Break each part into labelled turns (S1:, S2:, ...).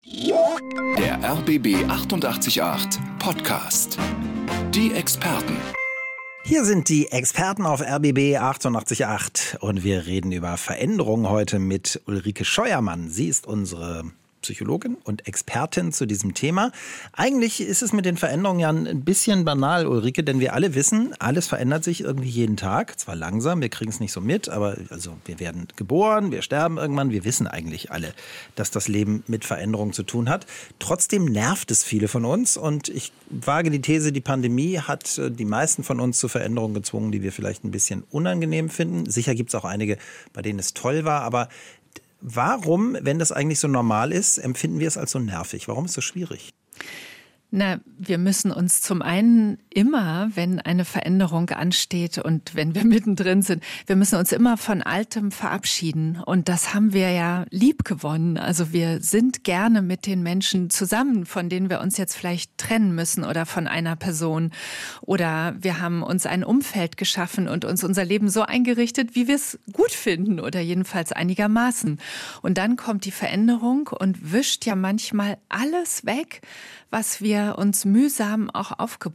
S1: Der RBB 888 Podcast. Die Experten.
S2: Hier sind die Experten auf RBB 888 und wir reden über Veränderung heute mit Ulrike Scheuermann. Sie ist unsere Psychologin und Expertin zu diesem Thema. Eigentlich ist es mit den Veränderungen ja ein bisschen banal, Ulrike, denn wir alle wissen, alles verändert sich irgendwie jeden Tag. Zwar langsam, wir kriegen es nicht so mit, aber also wir werden geboren, wir sterben irgendwann. Wir wissen eigentlich alle, dass das Leben mit Veränderungen zu tun hat. Trotzdem nervt es viele von uns und ich wage die These, die Pandemie hat die meisten von uns zu Veränderungen gezwungen, die wir vielleicht ein bisschen unangenehm finden. Sicher gibt es auch einige, bei denen es toll war, aber warum, wenn das eigentlich so normal ist, empfinden wir es als so nervig? Warum ist es so schwierig?
S3: Na, wir müssen uns zum einen immer, wenn eine Veränderung ansteht und wenn wir mittendrin sind, wir müssen uns immer von Altem verabschieden. Und das haben wir ja lieb gewonnen. Also wir sind gerne mit den Menschen zusammen, von denen wir uns jetzt vielleicht trennen müssen oder von einer Person. Oder wir haben uns ein Umfeld geschaffen und uns unser Leben so eingerichtet, wie wir es gut finden oder jedenfalls einigermaßen. Und dann kommt die Veränderung und wischt ja manchmal alles weg, was wir uns mühsam auch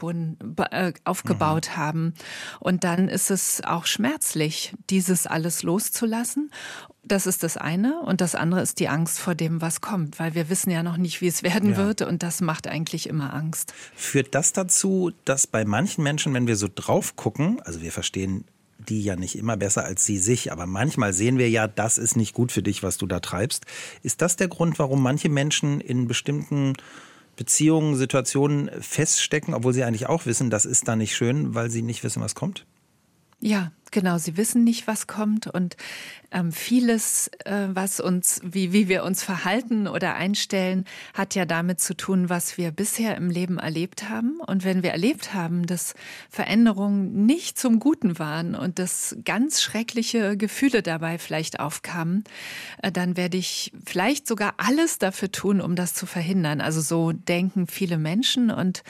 S3: aufgebaut haben. Und dann ist es auch schmerzlich, dieses alles loszulassen. Das ist das eine. Und das andere ist die Angst vor dem, was kommt. Weil wir wissen ja noch nicht, wie es werden wird. Und das macht eigentlich immer Angst.
S2: Führt das dazu, dass bei manchen Menschen, wenn wir so drauf gucken, also wir verstehen die ja nicht immer besser als sie sich, aber manchmal sehen wir ja, das ist nicht gut für dich, was du da treibst. Ist das der Grund, warum manche Menschen in bestimmten Beziehungen, Situationen feststecken, obwohl sie eigentlich auch wissen, das ist da nicht schön, weil sie nicht wissen, was kommt?
S3: Ja, genau. Sie wissen nicht, was kommt und vieles, was uns, wie wir uns verhalten oder einstellen, hat ja damit zu tun, was wir bisher im Leben erlebt haben. Und wenn wir erlebt haben, dass Veränderungen nicht zum Guten waren und dass ganz schreckliche Gefühle dabei vielleicht aufkamen, dann werde ich vielleicht sogar alles dafür tun, um das zu verhindern. Also so denken viele Menschen und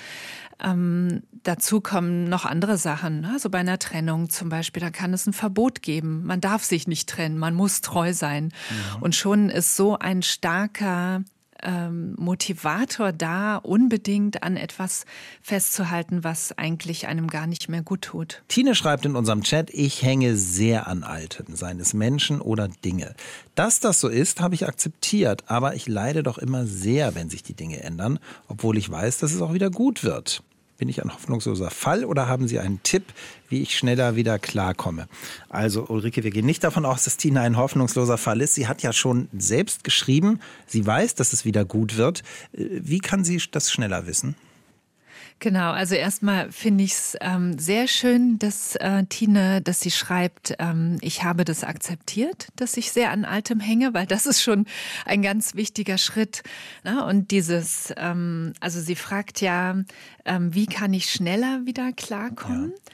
S3: dazu kommen noch andere Sachen. Also bei einer Trennung zum Beispiel, da kann es ein Verbot geben. Man darf sich nicht trennen, man muss treu sein. Ja. Und schon ist so ein starker Motivator da, unbedingt an etwas festzuhalten, was eigentlich einem gar nicht mehr gut tut.
S2: Tine schreibt in unserem Chat, ich hänge sehr an Alten, seien es Menschen oder Dinge. Dass das so ist, habe ich akzeptiert, aber ich leide doch immer sehr, wenn sich die Dinge ändern, obwohl ich weiß, dass es auch wieder gut wird. Bin ich ein hoffnungsloser Fall oder haben Sie einen Tipp, wie ich schneller wieder klarkomme? Also Ulrike, wir gehen nicht davon aus, dass Tina ein hoffnungsloser Fall ist. Sie hat ja schon selbst geschrieben, sie weiß, dass es wieder gut wird. Wie kann sie das schneller wissen?
S3: Genau, also erstmal finde ich es sehr schön, dass Tine, dass sie schreibt, ich habe das akzeptiert, dass ich sehr an Altem hänge, weil das ist schon ein ganz wichtiger Schritt. Ne? Und dieses, also sie fragt ja, wie kann ich schneller wieder klarkommen? Ja.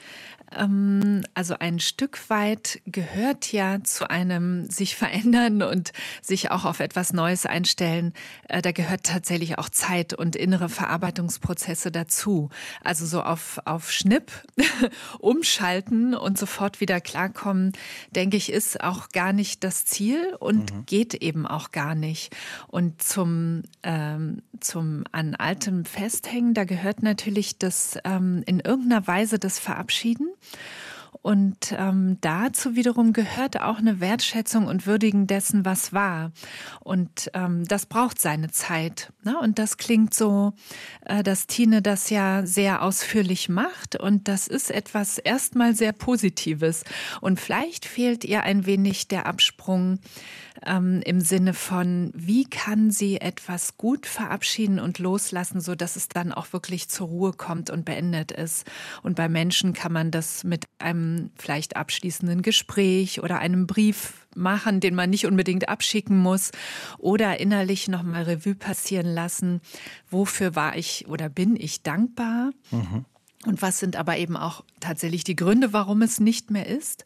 S3: Also ein Stück weit gehört ja zu einem sich verändern und sich auch auf etwas Neues einstellen. Da gehört tatsächlich auch Zeit und innere Verarbeitungsprozesse dazu. Also so auf Schnipp umschalten und sofort wieder klarkommen, denke ich, ist auch gar nicht das Ziel und geht eben auch gar nicht. Und zum an Altem festhängen, da gehört natürlich das in irgendeiner Weise das Verabschieden. Und dazu wiederum gehört auch eine Wertschätzung und Würdigen dessen, was war. Und das braucht seine Zeit. Ne? Und das klingt so, dass Tine das ja sehr ausführlich macht. Und das ist etwas erstmal sehr Positives. Und vielleicht fehlt ihr ein wenig der Absprung im Sinne von, wie kann sie etwas gut verabschieden und loslassen, so dass es dann auch wirklich zur Ruhe kommt und beendet ist. Und bei Menschen kann man das mit einem vielleicht abschließenden Gespräch oder einem Brief machen, den man nicht unbedingt abschicken muss oder innerlich nochmal Revue passieren lassen. Wofür war ich oder bin ich dankbar? Und was sind aber eben auch tatsächlich die Gründe, warum es nicht mehr ist?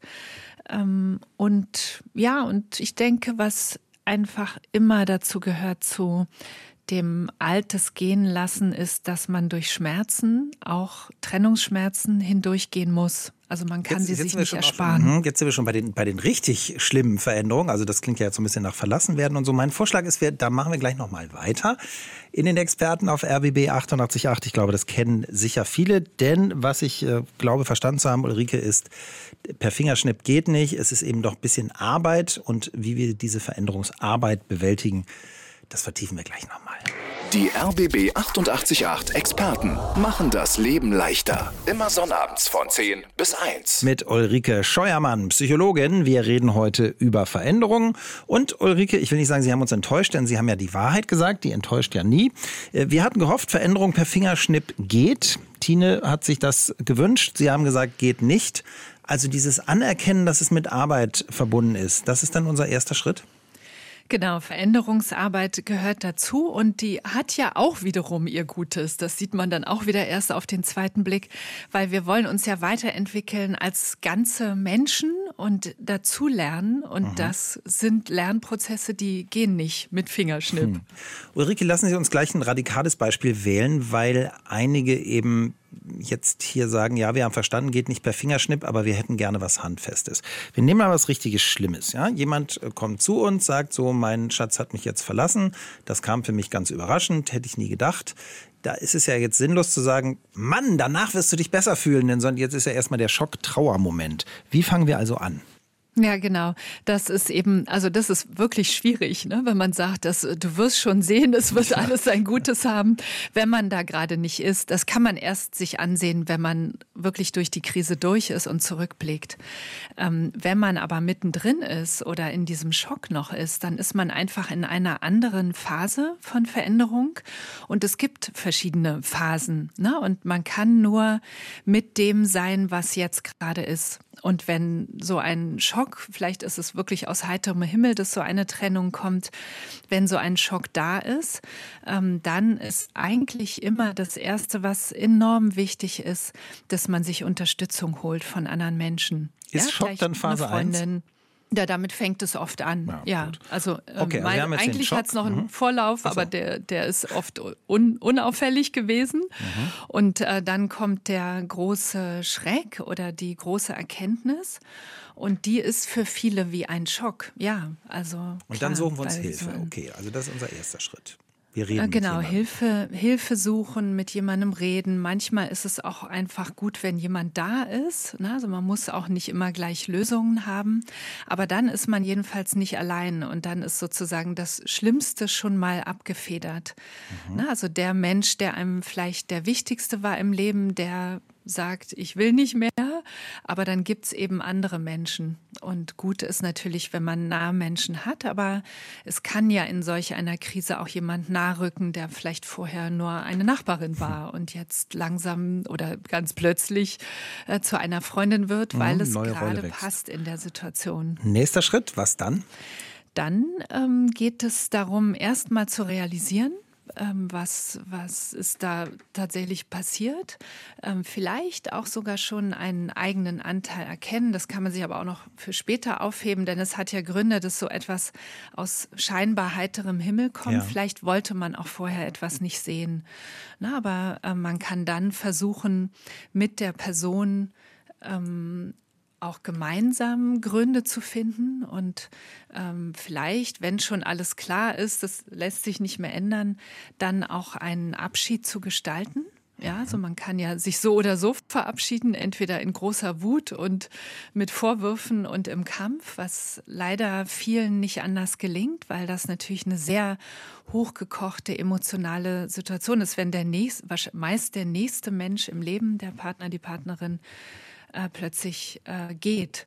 S3: Und ich denke, was einfach immer dazu gehört zu dem Altes gehen lassen ist, dass man durch Schmerzen, auch Trennungsschmerzen, hindurchgehen muss. Also man kann sie sich nicht ersparen.
S2: Jetzt sind wir schon bei den richtig schlimmen Veränderungen. Also das klingt ja jetzt so ein bisschen nach verlassen werden und so. Mein Vorschlag ist, da machen wir gleich nochmal weiter in den Experten auf RBB 88.8. Ich glaube, das kennen sicher viele. Denn was ich glaube verstanden zu haben, Ulrike, ist, per Fingerschnipp geht nicht. Es ist eben doch ein bisschen Arbeit. Und wie wir diese Veränderungsarbeit bewältigen, das vertiefen wir gleich nochmal.
S1: Die RBB 88.8 Experten machen das Leben leichter. Immer sonnabends von 10 bis 1.
S2: Mit Ulrike Scheuermann, Psychologin. Wir reden heute über Veränderungen. Und Ulrike, ich will nicht sagen, Sie haben uns enttäuscht, denn Sie haben ja die Wahrheit gesagt. Die enttäuscht ja nie. Wir hatten gehofft, Veränderung per Fingerschnipp geht. Tine hat sich das gewünscht. Sie haben gesagt, geht nicht. Also dieses Anerkennen, dass es mit Arbeit verbunden ist, das ist dann unser erster Schritt?
S3: Genau, Veränderungsarbeit gehört dazu und die hat ja auch wiederum ihr Gutes. Das sieht man dann auch wieder erst auf den zweiten Blick, weil wir wollen uns ja weiterentwickeln als ganze Menschen und dazulernen. Und das sind Lernprozesse, die gehen nicht mit Fingerschnipp.
S2: Ulrike, lassen Sie uns gleich ein radikales Beispiel wählen, weil einige eben jetzt hier sagen, ja, wir haben verstanden, geht nicht per Fingerschnipp, aber wir hätten gerne was Handfestes. Wir nehmen mal was richtiges Schlimmes. Ja? Jemand kommt zu uns, sagt so, mein Schatz hat mich jetzt verlassen. Das kam für mich ganz überraschend, hätte ich nie gedacht. Da ist es ja jetzt sinnlos zu sagen, Mann, danach wirst du dich besser fühlen, denn jetzt ist ja erstmal der Schock-Trauer-Moment. Wie fangen wir also an?
S3: Ja, genau. Das ist eben, also das ist wirklich schwierig, ne? Wenn man sagt, du wirst schon sehen, es wird alles sein Gutes haben, wenn man da gerade nicht ist. Das kann man erst sich ansehen, wenn man wirklich durch die Krise durch ist und zurückblickt. Wenn man aber mittendrin ist oder in diesem Schock noch ist, dann ist man einfach in einer anderen Phase von Veränderung. Und es gibt verschiedene Phasen, ne? Und man kann nur mit dem sein, was jetzt gerade ist. Und wenn so ein Schock, vielleicht ist es wirklich aus heiterem Himmel, dass so eine Trennung kommt, wenn so ein Schock da ist, dann ist eigentlich immer das Erste, was enorm wichtig ist, dass man sich Unterstützung holt von anderen Menschen.
S2: Ist Schock dann Phase 1?
S3: Ja, damit fängt es oft an. Ja, also
S2: okay,
S3: eigentlich hat es noch einen Vorlauf, aber der ist oft unauffällig gewesen. Und dann kommt der große Schreck oder die große Erkenntnis. Und die ist für viele wie ein Schock. Ja, also. Und
S2: klar, dann suchen wir uns Hilfe. Okay, also das ist unser erster Schritt. Wir reden
S3: genau, Hilfe suchen, mit jemandem reden. Manchmal ist es auch einfach gut, wenn jemand da ist. Also man muss auch nicht immer gleich Lösungen haben. Aber dann ist man jedenfalls nicht allein. Und dann ist sozusagen das Schlimmste schon mal abgefedert. Also der Mensch, der einem vielleicht der Wichtigste war im Leben, der sagt, ich will nicht mehr, aber dann gibt's eben andere Menschen. Und gut ist natürlich, wenn man nahe Menschen hat, aber es kann ja in solch einer Krise auch jemand nahrücken, der vielleicht vorher nur eine Nachbarin war und jetzt langsam oder ganz plötzlich zu einer Freundin wird, weil es gerade passt in der Situation.
S2: Nächster Schritt, was dann?
S3: Dann geht es darum, erst mal zu realisieren, was ist da tatsächlich passiert. Vielleicht auch sogar schon einen eigenen Anteil erkennen. Das kann man sich aber auch noch für später aufheben, denn es hat ja Gründe, dass so etwas aus scheinbar heiterem Himmel kommt. Ja. Vielleicht wollte man auch vorher etwas nicht sehen. Aber man kann dann versuchen, mit der Person auch gemeinsam Gründe zu finden und vielleicht, wenn schon alles klar ist, das lässt sich nicht mehr ändern, dann auch einen Abschied zu gestalten. Ja, also man kann ja sich so oder so verabschieden, entweder in großer Wut und mit Vorwürfen und im Kampf, was leider vielen nicht anders gelingt, weil das natürlich eine sehr hochgekochte emotionale Situation ist, wenn meist der nächste Mensch im Leben, der Partner, die Partnerin, plötzlich geht.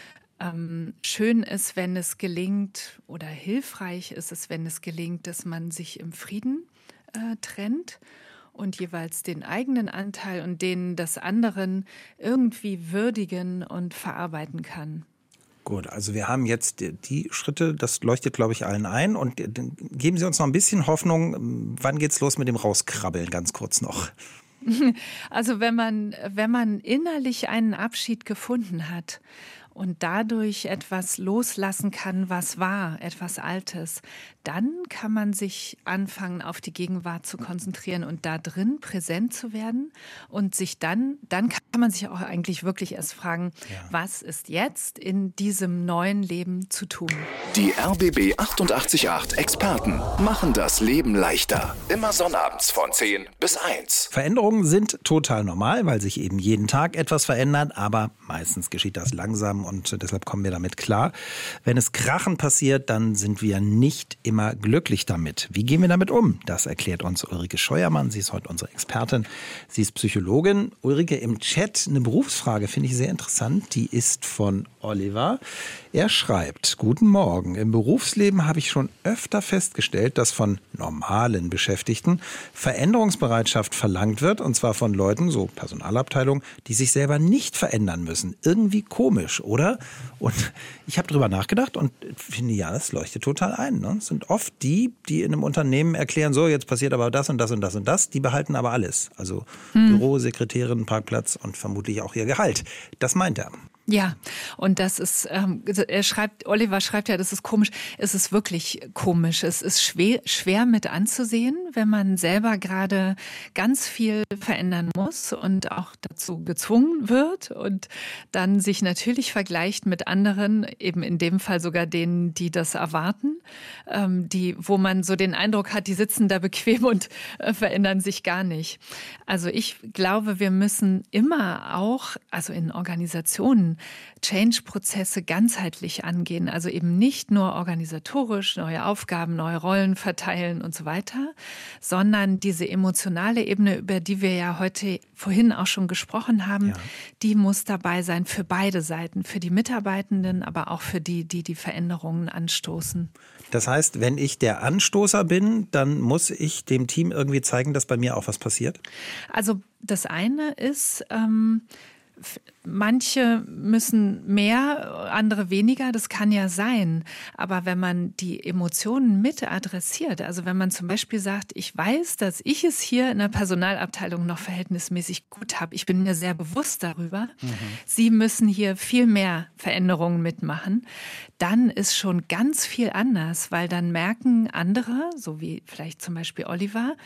S3: Schön ist, wenn es gelingt, oder hilfreich ist es, wenn es gelingt, dass man sich im Frieden trennt und jeweils den eigenen Anteil und den des anderen irgendwie würdigen und verarbeiten kann.
S2: Gut, also wir haben jetzt die Schritte, das leuchtet, glaube ich, allen ein. Und geben Sie uns noch ein bisschen Hoffnung, wann geht's los mit dem Rauskrabbeln, ganz kurz noch?
S3: Also wenn man innerlich einen Abschied gefunden hat und dadurch etwas loslassen kann, was war, etwas Altes, dann kann man sich anfangen, auf die Gegenwart zu konzentrieren und da drin präsent zu werden. Und dann kann man sich auch eigentlich wirklich erst fragen, was ist jetzt in diesem neuen Leben zu tun?
S1: Die RBB 888 Experten machen das Leben leichter. Immer sonnabends von 10 bis 1.
S2: Veränderungen sind total normal, weil sich eben jeden Tag etwas verändert, aber meistens geschieht das langsam und deshalb kommen wir damit klar. Wenn es krachend passiert, dann sind wir nicht immer glücklich damit. Wie gehen wir damit um? Das erklärt uns Ulrike Scheuermann. Sie ist heute unsere Expertin. Sie ist Psychologin. Ulrike, im Chat eine Berufsfrage, finde ich sehr interessant. Die ist von Oliver. Er schreibt: Guten Morgen. Im Berufsleben habe ich schon öfter festgestellt, dass von normalen Beschäftigten Veränderungsbereitschaft verlangt wird, und zwar von Leuten, so Personalabteilung, die sich selber nicht verändern müssen. Irgendwie komisch, oder? Und ich habe drüber nachgedacht und finde, ja, das leuchtet total ein. Ne? Es sind oft die in einem Unternehmen erklären, so, jetzt passiert aber das und das und das und das, die behalten aber alles. Also Büro, Sekretärin, Parkplatz und vermutlich auch ihr Gehalt. Das meint er.
S3: Ja, und das ist, Oliver schreibt ja, das ist komisch. Es ist wirklich komisch. Es ist schwer mit anzusehen, wenn man selber gerade ganz viel verändern muss und auch dazu gezwungen wird und dann sich natürlich vergleicht mit anderen, eben in dem Fall sogar denen, die das erwarten, wo man so den Eindruck hat, die sitzen da bequem und verändern sich gar nicht. Also ich glaube, wir müssen immer auch, also in Organisationen, Change-Prozesse ganzheitlich angehen. Also eben nicht nur organisatorisch neue Aufgaben, neue Rollen verteilen und so weiter, sondern diese emotionale Ebene, über die wir ja vorhin auch schon gesprochen haben, die muss dabei sein für beide Seiten, für die Mitarbeitenden, aber auch für die Veränderungen anstoßen.
S2: Das heißt, wenn ich der Anstoßer bin, dann muss ich dem Team irgendwie zeigen, dass bei mir auch was passiert?
S3: Also das eine ist, manche müssen mehr, andere weniger, das kann ja sein. Aber wenn man die Emotionen mit adressiert, also wenn man zum Beispiel sagt, ich weiß, dass ich es hier in der Personalabteilung noch verhältnismäßig gut habe, ich bin mir sehr bewusst darüber, Sie müssen hier viel mehr Veränderungen mitmachen, dann ist schon ganz viel anders, weil dann merken andere, so wie vielleicht zum Beispiel Oliver,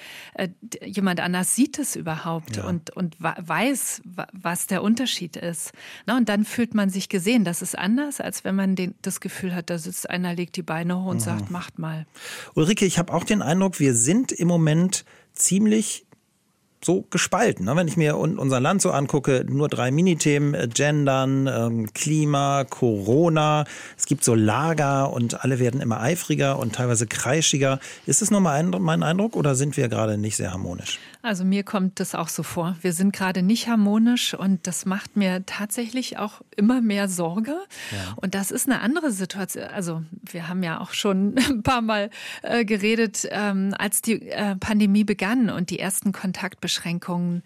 S3: jemand anders sieht es überhaupt und weiß, was der Unterschied ist. Na, und dann fühlt man sich gesehen. Das ist anders, als wenn man das Gefühl hat, da sitzt einer, legt die Beine hoch und sagt, macht mal.
S2: Ulrike, ich habe auch den Eindruck, wir sind im Moment ziemlich so gespalten. Ne? Wenn ich mir unser Land so angucke, nur 3 Minithemen, Gendern, Klima, Corona. Es gibt so Lager und alle werden immer eifriger und teilweise kreischiger. Ist es nur mein Eindruck oder sind wir gerade nicht sehr harmonisch?
S3: Also mir kommt das auch so vor. Wir sind gerade nicht harmonisch und das macht mir tatsächlich auch immer mehr Sorge. Ja. Und das ist eine andere Situation. Also wir haben ja auch schon ein paar Mal geredet, als die Pandemie begann und die ersten Kontaktbeschränkungen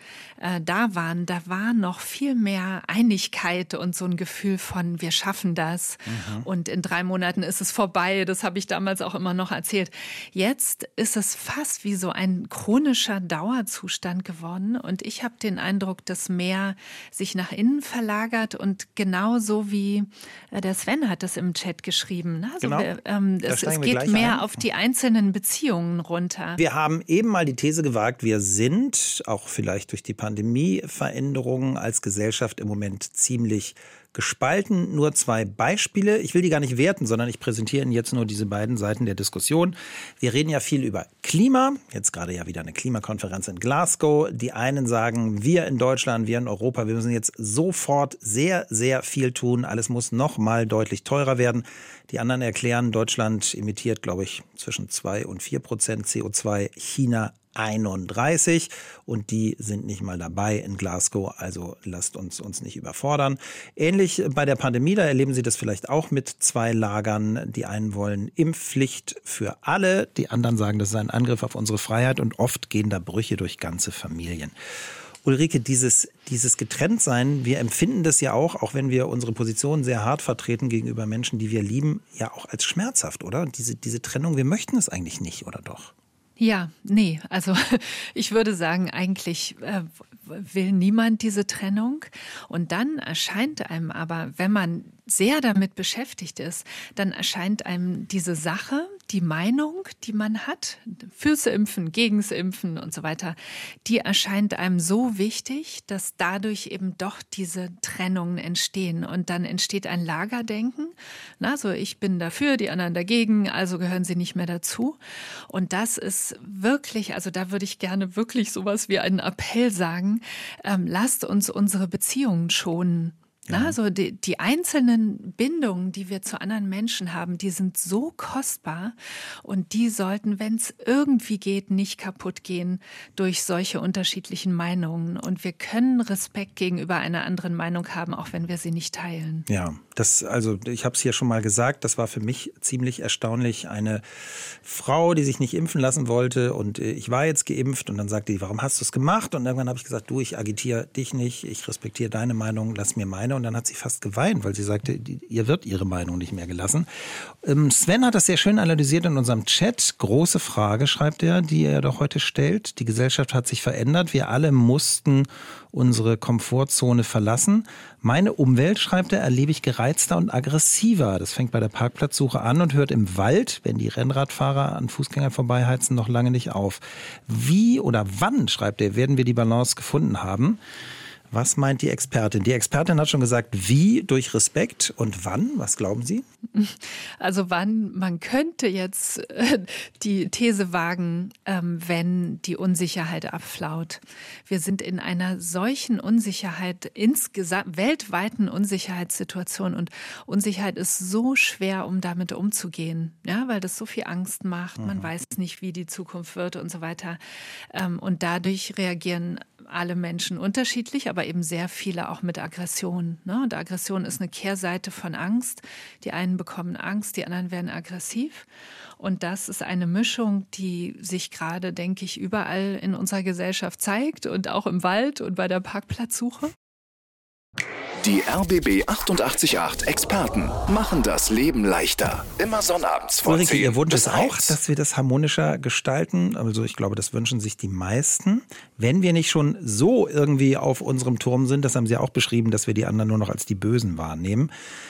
S3: da war noch viel mehr Einigkeit und so ein Gefühl von, wir schaffen das und in 3 Monaten ist es vorbei. Das habe ich damals auch immer noch erzählt. Jetzt ist es fast wie so ein chronischer Dauerzustand geworden und ich habe den Eindruck, dass mehr sich nach innen verlagert und genauso wie der Sven hat das im Chat geschrieben. Also
S2: genau.
S3: Es geht mehr auf die einzelnen Beziehungen runter.
S2: Wir haben eben mal die These gewagt, wir sind, auch vielleicht durch die Pandemie-Veränderungen als Gesellschaft im Moment ziemlich gespalten. Nur 2 Beispiele. Ich will die gar nicht werten, sondern ich präsentiere Ihnen jetzt nur diese beiden Seiten der Diskussion. Wir reden ja viel über Klima. Jetzt gerade ja wieder eine Klimakonferenz in Glasgow. Die einen sagen, wir in Deutschland, wir in Europa, wir müssen jetzt sofort sehr, sehr viel tun. Alles muss noch mal deutlich teurer werden. Die anderen erklären, Deutschland emittiert, glaube ich, zwischen 2% und 4% CO2. China 31 und die sind nicht mal dabei in Glasgow, also lasst uns nicht überfordern. Ähnlich bei der Pandemie, da erleben Sie das vielleicht auch mit 2 Lagern. Die einen wollen Impfpflicht für alle, die anderen sagen, das ist ein Angriff auf unsere Freiheit und oft gehen da Brüche durch ganze Familien. Ulrike, dieses Getrenntsein, wir empfinden das ja auch wenn wir unsere Position sehr hart vertreten gegenüber Menschen, die wir lieben, ja auch als schmerzhaft, oder? Diese Trennung, wir möchten es eigentlich nicht, oder doch?
S3: Ja, nee, also ich würde sagen, eigentlich will niemand diese Trennung. Und dann erscheint einem aber, wenn man sehr damit beschäftigt ist, dann erscheint einem diese Sache, die Meinung, die man hat, fürs Impfen, gegens Impfen und so weiter, die erscheint einem so wichtig, dass dadurch eben doch diese Trennungen entstehen. Und dann entsteht ein Lagerdenken. Also ich bin dafür, die anderen dagegen, also gehören sie nicht mehr dazu. Und das ist wirklich, also da würde ich gerne wirklich sowas wie einen Appell sagen, lasst uns unsere Beziehungen schonen. Ja. Also die einzelnen Bindungen, die wir zu anderen Menschen haben, die sind so kostbar und die sollten, wenn es irgendwie geht, nicht kaputt gehen durch solche unterschiedlichen Meinungen. Und wir können Respekt gegenüber einer anderen Meinung haben, auch wenn wir sie nicht teilen.
S2: Ja, ich habe es hier schon mal gesagt, das war für mich ziemlich erstaunlich. Eine Frau, die sich nicht impfen lassen wollte und ich war jetzt geimpft und dann sagte die, warum hast du es gemacht? Und irgendwann habe ich gesagt, du, ich agitiere dich nicht, ich respektiere deine Meinung, lass mir meine. Und dann hat sie fast geweint, weil sie sagte, ihr wird ihre Meinung nicht mehr gelassen. Sven hat das sehr schön analysiert in unserem Chat. Große Frage, schreibt er, die er doch heute stellt. Die Gesellschaft hat sich verändert. Wir alle mussten unsere Komfortzone verlassen. Meine Umwelt, schreibt er, erlebe ich gereizter und aggressiver. Das fängt bei der Parkplatzsuche an und hört im Wald, wenn die Rennradfahrer an Fußgängern vorbeiheizen, noch lange nicht auf. Wie oder wann, schreibt er, werden wir die Balance gefunden haben? Was meint die Expertin? Die Expertin hat schon gesagt, wie durch Respekt und wann? Was glauben Sie?
S3: Also wann, man könnte jetzt die These wagen, wenn die Unsicherheit abflaut. Wir sind in einer solchen Unsicherheit, insgesamt weltweiten Unsicherheitssituation und Unsicherheit ist so schwer, um damit umzugehen, ja, weil das so viel Angst macht. Man weiß nicht, wie die Zukunft wird und so weiter. Und dadurch reagieren alle Menschen unterschiedlich, aber eben sehr viele auch mit Aggression. Und Aggression ist eine Kehrseite von Angst. Die einen bekommen Angst, die anderen werden aggressiv. Und das ist eine Mischung, die sich gerade, denke ich, überall in unserer Gesellschaft zeigt und auch im Wald und bei der Parkplatzsuche.
S1: Die RBB 888 Experten machen das Leben leichter. Immer sonnabends von
S2: Ulrike,
S1: 10
S2: Ihr Wunsch
S1: bis
S2: ist auch,
S1: 1.
S2: dass wir das harmonischer gestalten. Also ich glaube, das wünschen sich die meisten. Wenn wir nicht schon so irgendwie auf unserem Turm sind, das haben Sie auch beschrieben, dass wir die anderen nur noch als die Bösen wahrnehmen.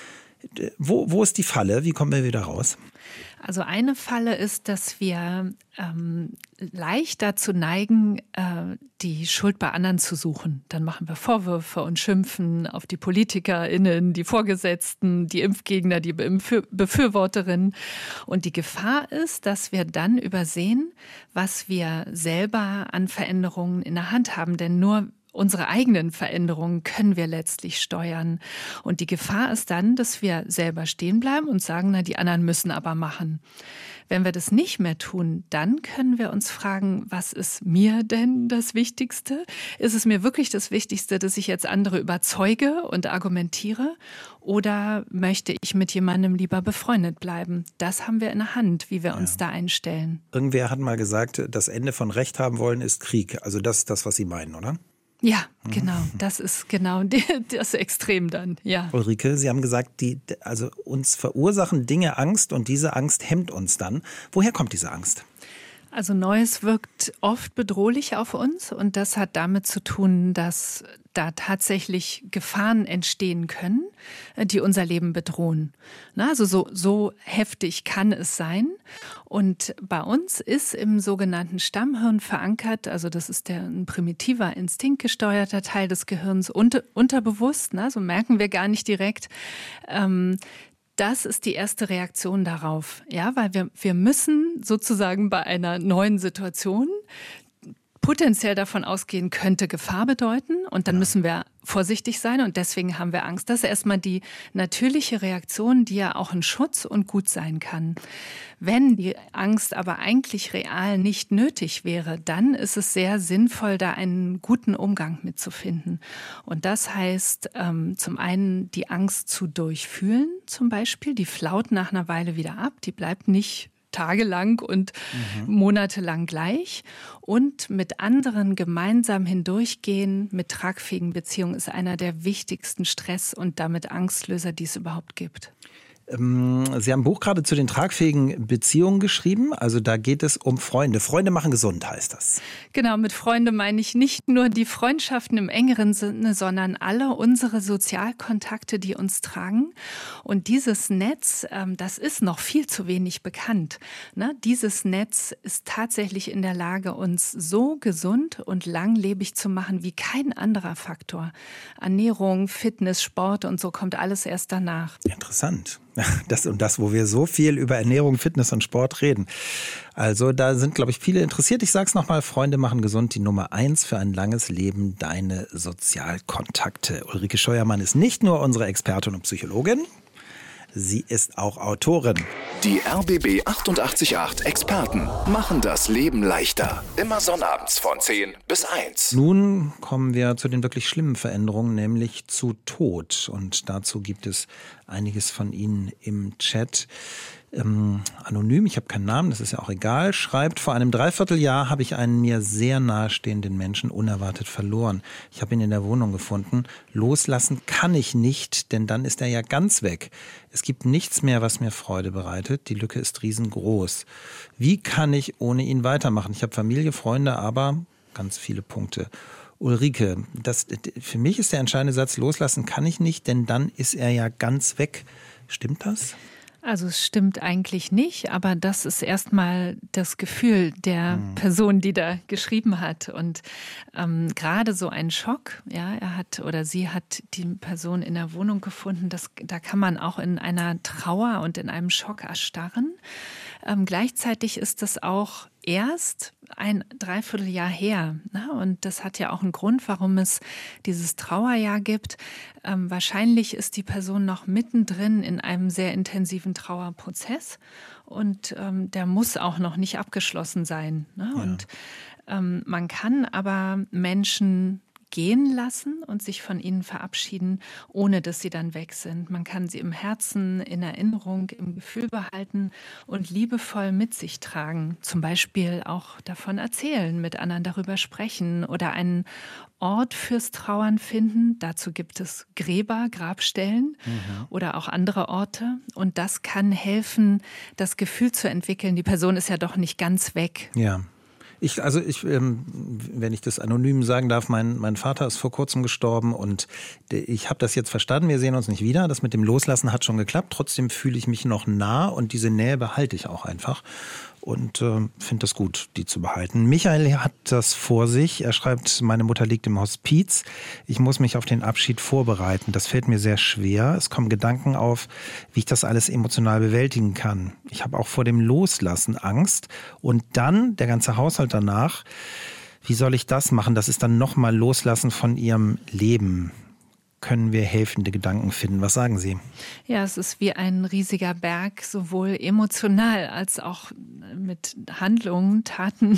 S2: Wo ist die Falle? Wie kommen wir wieder raus?
S3: Also eine Falle ist, dass wir leicht dazu neigen, die Schuld bei anderen zu suchen. Dann machen wir Vorwürfe und schimpfen auf die PolitikerInnen, die Vorgesetzten, die Impfgegner, die Befürworterinnen. Und die Gefahr ist, dass wir dann übersehen, was wir selber an Veränderungen in der Hand haben. Denn nur unsere eigenen Veränderungen können wir letztlich steuern. Und die Gefahr ist dann, dass wir selber stehen bleiben und sagen, na, die anderen müssen aber machen. Wenn wir das nicht mehr tun, dann können wir uns fragen, was ist mir denn das Wichtigste? Ist es mir wirklich das Wichtigste, dass ich jetzt andere überzeuge und argumentiere? Oder möchte ich mit jemandem lieber befreundet bleiben? Das haben wir in der Hand, wie wir uns da einstellen.
S2: Irgendwer hat mal gesagt, das Ende von Recht haben wollen ist Krieg. Also das ist das, was Sie meinen, oder?
S3: Ja, genau. Das ist genau das Extrem dann, ja.
S2: Ulrike, Sie haben gesagt, also uns verursachen Dinge Angst und diese Angst hemmt uns dann. Woher kommt diese Angst?
S3: Also Neues wirkt oft bedrohlich auf uns und das hat damit zu tun, dass da tatsächlich Gefahren entstehen können, die unser Leben bedrohen. Also so heftig kann es sein. Und bei uns ist im sogenannten Stammhirn verankert, also das ist ein primitiver, instinktgesteuerter Teil des Gehirns, unterbewusst, so merken wir gar nicht direkt. Das ist die erste Reaktion darauf, ja, weil wir müssen sozusagen bei einer neuen Situation potenziell davon ausgehen, könnte Gefahr bedeuten und dann müssen wir vorsichtig sein und deswegen haben wir Angst. Das ist erstmal die natürliche Reaktion, die ja auch ein Schutz und gut sein kann. Wenn die Angst aber eigentlich real nicht nötig wäre, dann ist es sehr sinnvoll, da einen guten Umgang mitzufinden. Und das heißt, zum einen die Angst zu durchfühlen zum Beispiel, die flaut nach einer Weile wieder ab, die bleibt nicht tagelang und monatelang gleich. Und mit anderen gemeinsam hindurchgehen, mit tragfähigen Beziehungen, ist einer der wichtigsten Stress- und damit Angstlöser, die es überhaupt gibt.
S2: Sie haben ein Buch gerade zu den tragfähigen Beziehungen geschrieben. Also da geht es um Freunde. Freunde machen gesund, heißt das.
S3: Genau, mit Freunde meine ich nicht nur die Freundschaften im engeren Sinne, sondern alle unsere Sozialkontakte, die uns tragen. Und dieses Netz, das ist noch viel zu wenig bekannt. Ne? Dieses Netz ist tatsächlich in der Lage, uns so gesund und langlebig zu machen wie kein anderer Faktor. Ernährung, Fitness, Sport und so kommt alles erst danach.
S2: Interessant. Das, wo wir so viel über Ernährung, Fitness und Sport reden. Also da sind, glaube ich, viele interessiert. Ich sage es nochmal, Freunde machen gesund, die Nummer 1 für ein langes Leben, deine Sozialkontakte. Ulrike Scheuermann ist nicht nur unsere Expertin und Psychologin, sie ist auch Autorin.
S1: Die RBB 888 Experten machen das Leben leichter. Immer sonnabends von 10 bis 1.
S2: Nun kommen wir zu den wirklich schlimmen Veränderungen, nämlich zu Tod. Und dazu gibt es einiges von Ihnen im Chat. Anonym, ich habe keinen Namen, das ist ja auch egal, schreibt, vor einem Dreivierteljahr habe ich einen mir sehr nahestehenden Menschen unerwartet verloren. Ich habe ihn in der Wohnung gefunden. Loslassen kann ich nicht, denn dann ist er ja ganz weg. Es gibt nichts mehr, was mir Freude bereitet. Die Lücke ist riesengroß. Wie kann ich ohne ihn weitermachen? Ich habe Familie, Freunde, aber ganz viele Punkte. Ulrike, für mich ist der entscheidende Satz, loslassen kann ich nicht, denn dann ist er ja ganz weg. Stimmt das?
S3: Also es stimmt eigentlich nicht, aber das ist erstmal das Gefühl der Person, die da geschrieben hat. Und gerade so ein Schock, ja, sie hat die Person in der Wohnung gefunden, da kann man auch in einer Trauer und in einem Schock erstarren. Gleichzeitig ist das auch erst ein Dreivierteljahr her. Ne? Und das hat ja auch einen Grund, warum es dieses Trauerjahr gibt. Wahrscheinlich ist die Person noch mittendrin in einem sehr intensiven Trauerprozess und der muss auch noch nicht abgeschlossen sein. Ne? Ja. Und man kann aber Menschen gehen lassen und sich von ihnen verabschieden, ohne dass sie dann weg sind. Man kann sie im Herzen, in Erinnerung, im Gefühl behalten und liebevoll mit sich tragen. Zum Beispiel auch davon erzählen, mit anderen darüber sprechen oder einen Ort fürs Trauern finden. Dazu gibt es Gräber, Grabstellen oder auch andere Orte. Und das kann helfen, das Gefühl zu entwickeln, die Person ist ja doch nicht ganz weg.
S2: Ja. Wenn ich das anonym sagen darf, mein Vater ist vor kurzem gestorben und ich habe das jetzt verstanden, wir sehen uns nicht wieder. Das mit dem Loslassen hat schon geklappt, trotzdem fühle ich mich noch nah und diese Nähe behalte ich auch einfach. Und finde das gut, die zu behalten. Michael hat das vor sich. Er schreibt, meine Mutter liegt im Hospiz. Ich muss mich auf den Abschied vorbereiten. Das fällt mir sehr schwer. Es kommen Gedanken auf, wie ich das alles emotional bewältigen kann. Ich habe auch vor dem Loslassen Angst. Und dann der ganze Haushalt danach. Wie soll ich das machen? Das ist dann nochmal Loslassen von ihrem Leben. Können wir helfende Gedanken finden? Was sagen Sie?
S3: Ja, es ist wie ein riesiger Berg, sowohl emotional als auch mit Handlungen, Taten,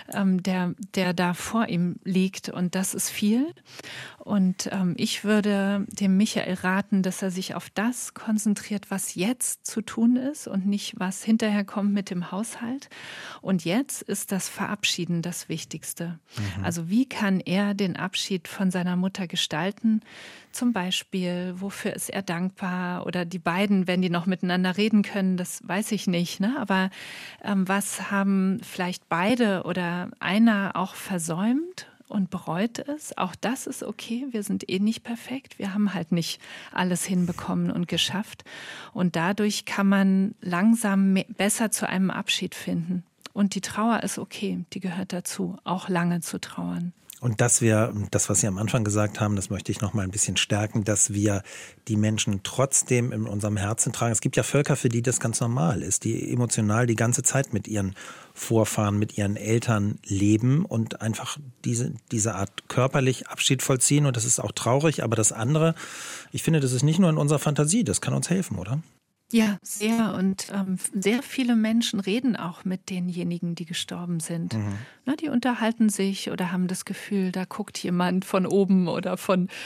S3: der da vor ihm liegt. Und das ist viel. Und ich würde dem Michael raten, dass er sich auf das konzentriert, was jetzt zu tun ist und nicht, was hinterher kommt mit dem Haushalt. Und jetzt ist das Verabschieden das Wichtigste. Also wie kann er den Abschied von seiner Mutter gestalten? Zum Beispiel, wofür ist er dankbar? Oder die beiden, wenn die noch miteinander reden können, das weiß ich nicht. Ne? Aber was haben vielleicht beide oder einer auch versäumt und bereut es? Auch das ist okay. Wir sind eh nicht perfekt. Wir haben halt nicht alles hinbekommen und geschafft. Und dadurch kann man langsam besser zu einem Abschied finden. Und die Trauer ist okay. Die gehört dazu, auch lange zu trauern.
S2: Und was Sie am Anfang gesagt haben, das möchte ich noch mal ein bisschen stärken, dass wir die Menschen trotzdem in unserem Herzen tragen. Es gibt ja Völker, für die das ganz normal ist, die emotional die ganze Zeit mit ihren Vorfahren, mit ihren Eltern leben und einfach diese Art körperlich Abschied vollziehen. Und das ist auch traurig, aber das andere, ich finde, das ist nicht nur in unserer Fantasie, das kann uns helfen, oder?
S3: Ja, sehr. Und sehr viele Menschen reden auch mit denjenigen, die gestorben sind. Na, die unterhalten sich oder haben das Gefühl, da guckt jemand von oben oder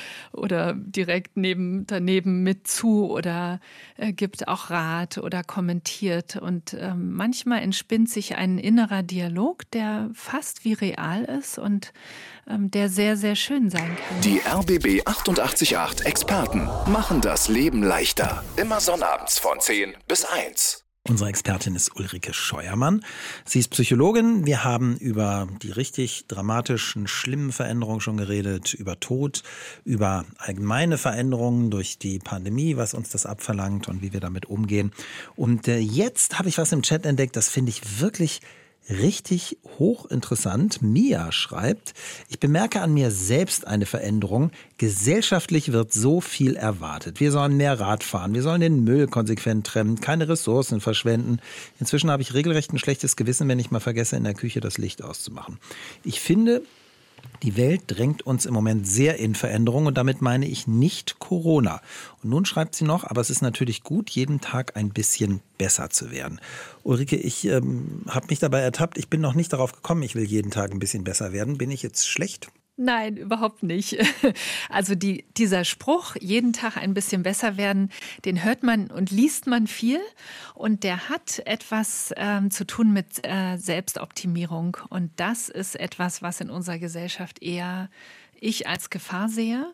S3: direkt daneben mit zu oder gibt auch Rat oder kommentiert. Und manchmal entspinnt sich ein innerer Dialog, der fast wie real ist und der sehr, sehr schön sein kann.
S1: Die RBB 888 Experten machen das Leben leichter. Immer sonnabends von von 10 bis 1.
S2: Unsere Expertin ist Ulrike Scheuermann. Sie ist Psychologin. Wir haben über die richtig dramatischen, schlimmen Veränderungen schon geredet, über Tod, über allgemeine Veränderungen durch die Pandemie, was uns das abverlangt und wie wir damit umgehen. Und jetzt habe ich was im Chat entdeckt, das finde ich wirklich richtig hochinteressant. Mia schreibt: Ich bemerke an mir selbst eine Veränderung. Gesellschaftlich wird so viel erwartet. Wir sollen mehr Rad fahren, wir sollen den Müll konsequent trennen, keine Ressourcen verschwenden. Inzwischen habe ich regelrecht ein schlechtes Gewissen, wenn ich mal vergesse, in der Küche das Licht auszumachen. Ich finde, die Welt drängt uns im Moment sehr in Veränderung und damit meine ich nicht Corona. Und nun schreibt sie noch, aber es ist natürlich gut, jeden Tag ein bisschen besser zu werden. Ulrike, ich habe mich dabei ertappt, ich bin noch nicht darauf gekommen, ich will jeden Tag ein bisschen besser werden. Bin ich jetzt schlecht?
S3: Nein, überhaupt nicht. Also dieser Spruch, jeden Tag ein bisschen besser werden, den hört man und liest man viel. Und der hat etwas zu tun mit Selbstoptimierung. Und das ist etwas, was in unserer Gesellschaft eher ich als Gefahr sehe,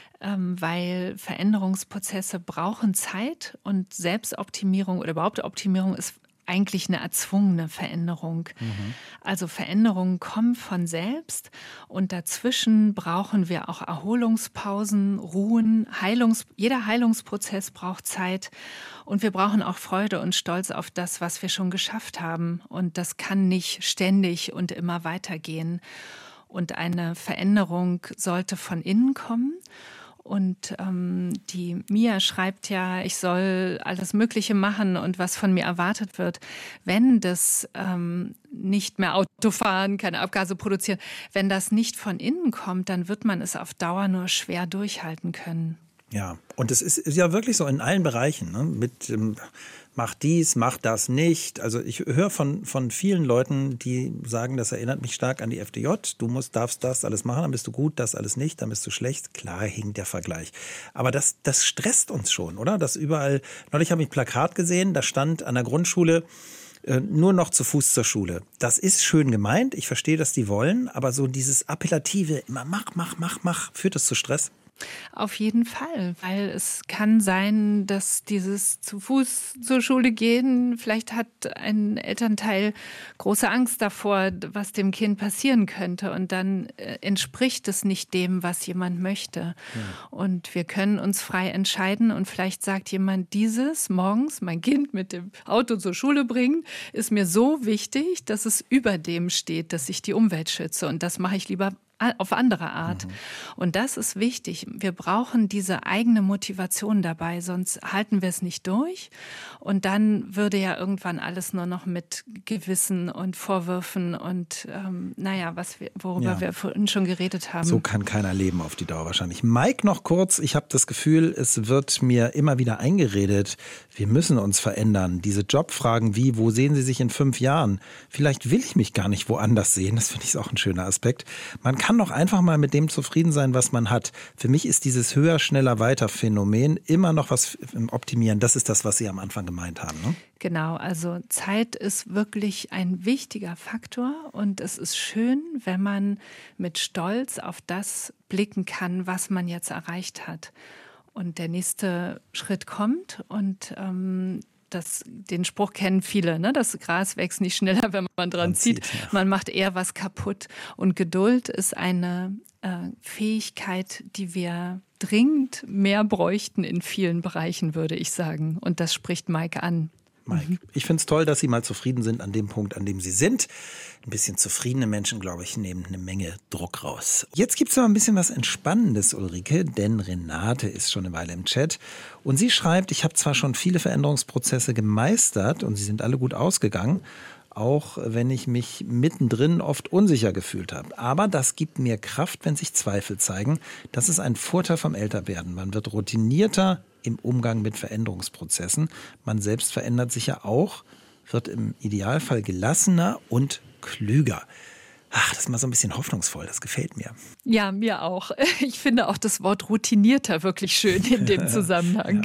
S3: weil Veränderungsprozesse brauchen Zeit und Selbstoptimierung oder überhaupt Optimierung ist eigentlich eine erzwungene Veränderung. Also Veränderungen kommen von selbst und dazwischen brauchen wir auch Erholungspausen, Ruhen, jeder Heilungsprozess braucht Zeit und wir brauchen auch Freude und Stolz auf das, was wir schon geschafft haben. Und das kann nicht ständig und immer weitergehen. Und eine Veränderung sollte von innen kommen. Und die Mia schreibt ja, ich soll alles Mögliche machen und was von mir erwartet wird. Wenn das nicht mehr Auto fahren, keine Abgase produzieren, wenn das nicht von innen kommt, dann wird man es auf Dauer nur schwer durchhalten können.
S2: Ja, und es ist ja wirklich so in allen Bereichen, ne? Mit mach dies, mach das nicht. Also ich höre von vielen Leuten, die sagen, das erinnert mich stark an die FDJ. Du darfst das alles machen, dann bist du gut, das alles nicht, dann bist du schlecht. Klar hinkt der Vergleich. Aber das stresst uns schon, oder? Das überall, neulich habe ich ein Plakat gesehen, da stand an der Grundschule, nur noch zu Fuß zur Schule. Das ist schön gemeint, ich verstehe, dass die wollen, aber so dieses Appellative, immer mach, führt das zu Stress?
S3: Auf jeden Fall, weil es kann sein, dass dieses zu Fuß zur Schule gehen, vielleicht hat ein Elternteil große Angst davor, was dem Kind passieren könnte und dann entspricht es nicht dem, was jemand möchte. Ja. Und wir können uns frei entscheiden und vielleicht sagt jemand, dieses morgens mein Kind mit dem Auto zur Schule bringen, ist mir so wichtig, dass es über dem steht, dass ich die Umwelt schütze und das mache ich lieber auf andere Art. Und das ist wichtig. Wir brauchen diese eigene Motivation dabei, sonst halten wir es nicht durch. Und dann würde ja irgendwann alles nur noch mit Gewissen und Vorwürfen und worüber wir vorhin schon geredet haben.
S2: So kann keiner leben auf die Dauer wahrscheinlich. Mike, noch kurz. Ich habe das Gefühl, es wird mir immer wieder eingeredet, wir müssen uns verändern. Diese Jobfragen wie, wo sehen Sie sich in 5 Jahren? Vielleicht will ich mich gar nicht woanders sehen. Das finde ich auch ein schöner Aspekt. Man kann doch einfach mal mit dem zufrieden sein, was man hat. Für mich ist dieses höher, schneller, weiter Phänomen immer noch was im Optimieren. Das ist das, was Sie am Anfang gemeint haben, ne?
S3: Genau, also Zeit ist wirklich ein wichtiger Faktor und es ist schön, wenn man mit Stolz auf das blicken kann, was man jetzt erreicht hat. Und der nächste Schritt kommt und den Spruch kennen viele, ne? Das Gras wächst nicht schneller, wenn man dran zieht. Ja. Man macht eher was kaputt. Und Geduld ist eine Fähigkeit, die wir dringend mehr bräuchten in vielen Bereichen, würde ich sagen. Und das spricht Mike an.
S2: Mike, ich finde es toll, dass Sie mal zufrieden sind an dem Punkt, an dem Sie sind. Ein bisschen zufriedene Menschen, glaube ich, nehmen eine Menge Druck raus. Jetzt gibt es noch ein bisschen was Entspannendes, Ulrike, denn Renate ist schon eine Weile im Chat. Und sie schreibt, ich habe zwar schon viele Veränderungsprozesse gemeistert und sie sind alle gut ausgegangen, auch wenn ich mich mittendrin oft unsicher gefühlt habe. Aber das gibt mir Kraft, wenn sich Zweifel zeigen. Das ist ein Vorteil vom Älterwerden. Man wird routinierter im Umgang mit Veränderungsprozessen. Man selbst verändert sich ja auch, wird im Idealfall gelassener und klüger. Ach, das ist mal so ein bisschen hoffnungsvoll, das gefällt mir.
S3: Ja, mir auch. Ich finde auch das Wort routinierter wirklich schön in dem Zusammenhang.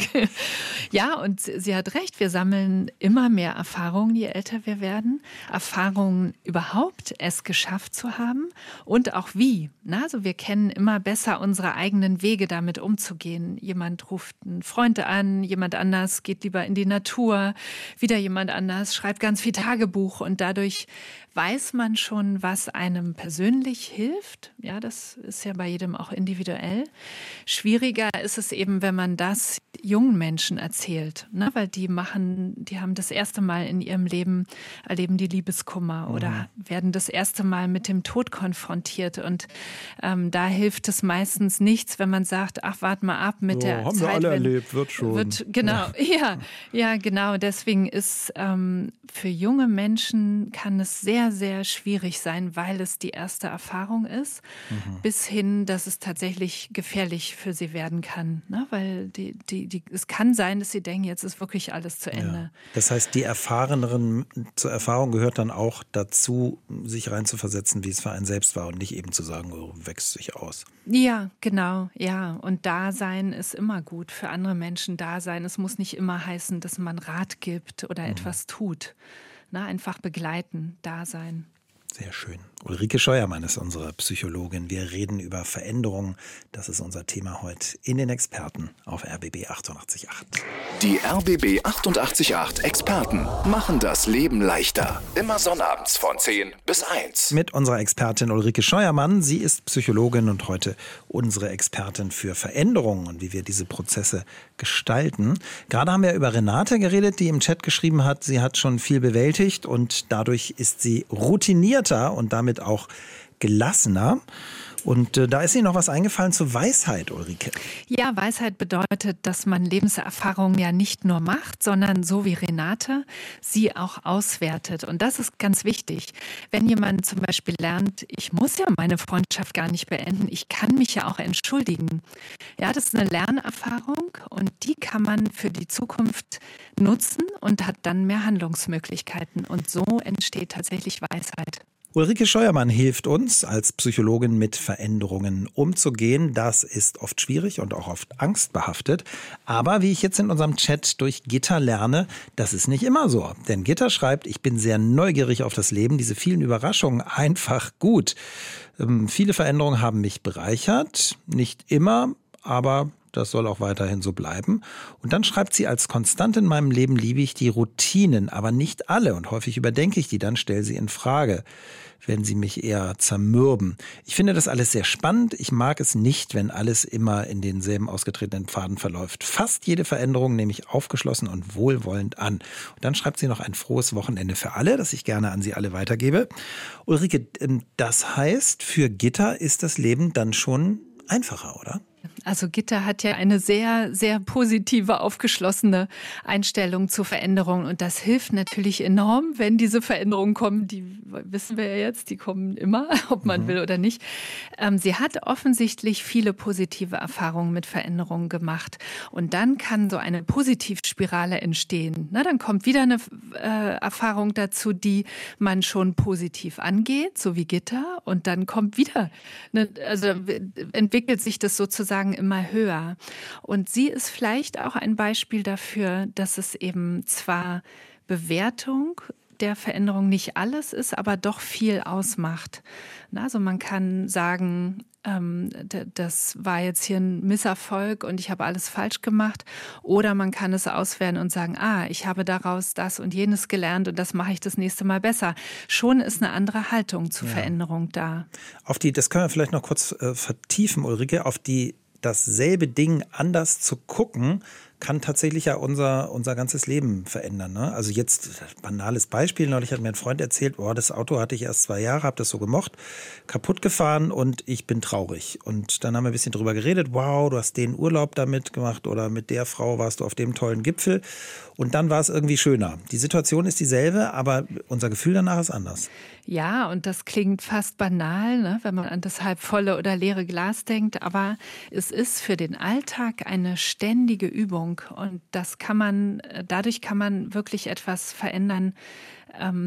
S3: Ja, und sie hat recht, wir sammeln immer mehr Erfahrungen, je älter wir werden. Erfahrungen überhaupt, es geschafft zu haben und auch wie. Also wir kennen immer besser unsere eigenen Wege, damit umzugehen. Jemand ruft einen Freund an, jemand anders geht lieber in die Natur, wieder jemand anders schreibt ganz viel Tagebuch und dadurch weiß man schon, was einem persönlich hilft. Ja, das ist ja bei jedem auch individuell. Schwieriger ist es eben, wenn man das jungen Menschen erzählt, ne? Weil die haben das erste Mal in ihrem Leben, erleben die Liebeskummer oder werden das erste Mal mit dem Tod konfrontiert. Und da hilft es meistens nichts, wenn man sagt, ach, wart mal ab mit der
S2: haben
S3: Zeit.
S2: Haben wir alle erlebt, wird schon.
S3: Genau, ja, genau. Deswegen ist für junge Menschen kann es sehr, sehr schwierig sein, weil es die erste Erfahrung ist, bis hin, dass es tatsächlich gefährlich für sie werden kann. Ne? Weil es kann sein, dass sie denken, jetzt ist wirklich alles zu Ende.
S2: Ja. Das heißt, die Erfahreneren zur Erfahrung gehört dann auch dazu, sich reinzuversetzen, wie es für einen selbst war und nicht eben zu sagen, oh, wächst sich aus.
S3: Ja, genau, ja. Und Dasein ist immer gut, für andere Menschen Dasein. Es muss nicht immer heißen, dass man Rat gibt oder etwas tut. Na, einfach begleiten, Dasein.
S2: Sehr schön. Ulrike Scheuermann ist unsere Psychologin. Wir reden über Veränderungen. Das ist unser Thema heute in den Experten auf RBB 88.8.
S1: Die RBB 88.8 Experten machen das Leben leichter. Immer sonnabends von 10 bis 1.
S2: Mit unserer Expertin Ulrike Scheuermann. Sie ist Psychologin und heute unsere Expertin für Veränderungen und wie wir diese Prozesse gestalten. Gerade haben wir über Renate geredet, die im Chat geschrieben hat, sie hat schon viel bewältigt und dadurch ist sie routinierter und damit auch gelassener. Und da ist Ihnen noch was eingefallen zur Weisheit, Ulrike.
S3: Ja, Weisheit bedeutet, dass man Lebenserfahrungen ja nicht nur macht, sondern so wie Renate sie auch auswertet. Und das ist ganz wichtig. Wenn jemand zum Beispiel lernt, ich muss ja meine Freundschaft gar nicht beenden, ich kann mich ja auch entschuldigen. Ja, das ist eine Lernerfahrung und die kann man für die Zukunft nutzen und hat dann mehr Handlungsmöglichkeiten. Und so entsteht tatsächlich Weisheit.
S2: Ulrike Scheuermann hilft uns als Psychologin mit Veränderungen umzugehen. Das ist oft schwierig und auch oft angstbehaftet. Aber wie ich jetzt in unserem Chat durch Gitta lerne, das ist nicht immer so. Denn Gitta schreibt, ich bin sehr neugierig auf das Leben, diese vielen Überraschungen einfach gut. Viele Veränderungen haben mich bereichert, nicht immer, aber das soll auch weiterhin so bleiben. Und dann schreibt sie, als Konstante in meinem Leben liebe ich die Routinen, aber nicht alle. Und häufig überdenke ich die, dann stelle sie in Frage, wenn sie mich eher zermürben. Ich finde das alles sehr spannend. Ich mag es nicht, wenn alles immer in denselben ausgetretenen Pfaden verläuft. Fast jede Veränderung nehme ich aufgeschlossen und wohlwollend an. Und dann schreibt sie noch ein frohes Wochenende für alle, das ich gerne an Sie alle weitergebe. Ulrike, das heißt, für Gitta ist das Leben dann schon einfacher, oder?
S3: Also Gitta hat ja eine sehr, sehr positive, aufgeschlossene Einstellung zur Veränderung. Und das hilft natürlich enorm, wenn diese Veränderungen kommen. Die wissen wir ja jetzt, die kommen immer, ob man will oder nicht. Sie hat offensichtlich viele positive Erfahrungen mit Veränderungen gemacht. Und dann kann so eine Positivspirale entstehen. Na, dann kommt wieder eine Erfahrung dazu, die man schon positiv angeht, so wie Gitta. Und dann kommt wieder, also entwickelt sich das sozusagen immer höher. Und sie ist vielleicht auch ein Beispiel dafür, dass es eben zwar Bewertung der Veränderung nicht alles ist, aber doch viel ausmacht. Also man kann sagen, das war jetzt hier ein Misserfolg und ich habe alles falsch gemacht. Oder man kann es auswerten und sagen, ich habe daraus das und jenes gelernt und das mache ich das nächste Mal besser. Schon ist eine andere Haltung zur Veränderung da.
S2: Das können wir vielleicht noch kurz vertiefen, Ulrike, auf dasselbe Ding anders zu gucken, kann tatsächlich ja unser ganzes Leben verändern. Ne? Also jetzt, banales Beispiel, neulich hat mir ein Freund erzählt, das Auto hatte ich erst 2 Jahre, habe das so gemocht, kaputt gefahren und ich bin traurig. Und dann haben wir ein bisschen drüber geredet, wow, du hast den Urlaub damit gemacht oder mit der Frau warst du auf dem tollen Gipfel. Und dann war es irgendwie schöner. Die Situation ist dieselbe, aber unser Gefühl danach ist anders.
S3: Ja, und das klingt fast banal, ne, wenn man an das halb volle oder leere Glas denkt. Aber es ist für den Alltag eine ständige Übung. Und dadurch kann man wirklich etwas verändern.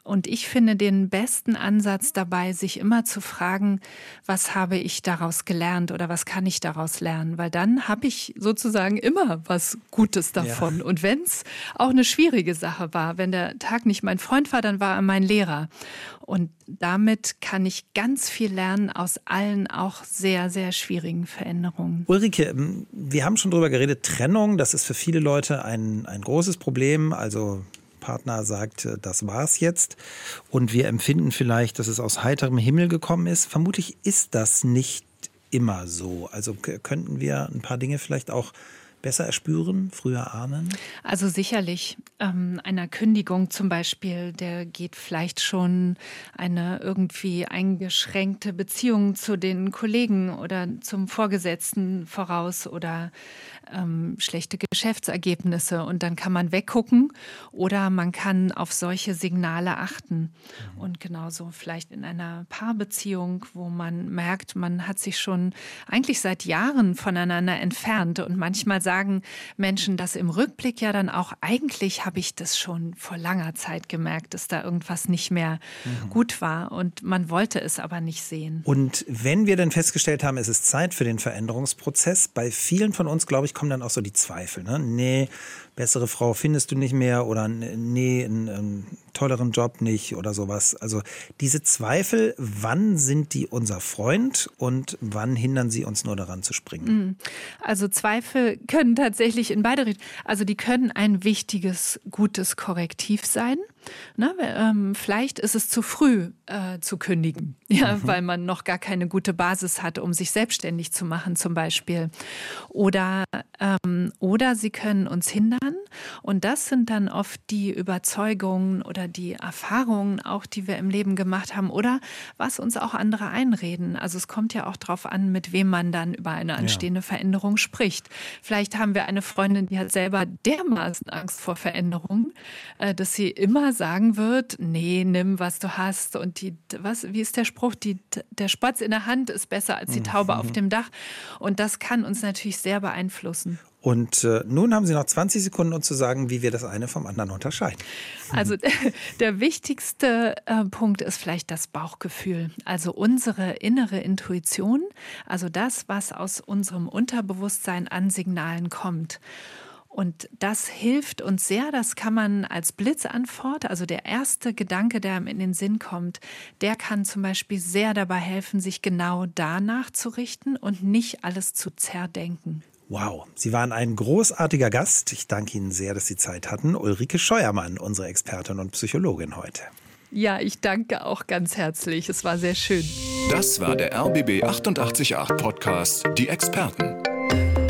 S3: Und ich finde den besten Ansatz dabei, sich immer zu fragen, was habe ich daraus gelernt oder was kann ich daraus lernen? Weil dann habe ich sozusagen immer was Gutes davon. Ja. Und wenn es auch eine schwierige Sache war, wenn der Tag nicht mein Freund war, dann war er mein Lehrer. Und damit kann ich ganz viel lernen aus allen auch sehr, sehr schwierigen Veränderungen.
S2: Ulrike, wir haben schon drüber geredet, Trennung, das ist für viele Leute ein großes Problem. Also Partner sagt, das war's jetzt. Und wir empfinden vielleicht, dass es aus heiterem Himmel gekommen ist. Vermutlich ist das nicht immer so. Also könnten wir ein paar Dinge vielleicht auch besser erspüren, früher ahnen?
S3: Also sicherlich. Einer Kündigung zum Beispiel, der geht vielleicht schon eine irgendwie eingeschränkte Beziehung zu den Kollegen oder zum Vorgesetzten voraus oder schlechte Geschäftsergebnisse. Und dann kann man weggucken oder man kann auf solche Signale achten. Und genauso vielleicht in einer Paarbeziehung, wo man merkt, man hat sich schon eigentlich seit Jahren voneinander entfernt. Und manchmal sagen Menschen das im Rückblick ja dann auch, eigentlich habe ich das schon vor langer Zeit gemerkt, dass da irgendwas nicht mehr gut war und man wollte es aber nicht sehen.
S2: Und wenn wir dann festgestellt haben, es ist Zeit für den Veränderungsprozess, bei vielen von uns, glaube ich, kommen dann auch so die Zweifel. Ne? Nee, bessere Frau findest du nicht mehr oder nee, einen tolleren Job nicht oder sowas. Also diese Zweifel, wann sind die unser Freund und wann hindern sie uns nur daran zu springen?
S3: Also Zweifel können tatsächlich in beide Richtungen, also die können ein wichtiges, gutes Korrektiv sein. Vielleicht ist es zu früh zu kündigen, weil man noch gar keine gute Basis hat, um sich selbstständig zu machen zum Beispiel. Oder sie können uns hindern und das sind dann oft die Überzeugungen oder die Erfahrungen auch, die wir im Leben gemacht haben oder was uns auch andere einreden. Also es kommt ja auch darauf an, mit wem man dann über eine anstehende Veränderung spricht. Vielleicht haben wir eine Freundin, die hat selber dermaßen Angst vor Veränderungen, dass sie immer sagen wird, nee, nimm, was du hast. Und wie ist der Spruch? Der Spatz in der Hand ist besser als die Taube auf dem Dach. Und das kann uns natürlich sehr beeinflussen.
S2: Und nun haben Sie noch 20 Sekunden, uns zu sagen, wie wir das eine vom anderen unterscheiden.
S3: Also der wichtigste Punkt ist vielleicht das Bauchgefühl. Also unsere innere Intuition, also das, was aus unserem Unterbewusstsein an Signalen kommt. Und das hilft uns sehr, das kann man als Blitzantwort, also der erste Gedanke, der einem in den Sinn kommt, der kann zum Beispiel sehr dabei helfen, sich genau danach zu richten und nicht alles zu zerdenken.
S2: Wow, Sie waren ein großartiger Gast. Ich danke Ihnen sehr, dass Sie Zeit hatten. Ulrike Scheuermann, unsere Expertin und Psychologin heute.
S3: Ja, ich danke auch ganz herzlich. Es war sehr schön.
S1: Das war der RBB 888 Podcast, die Experten.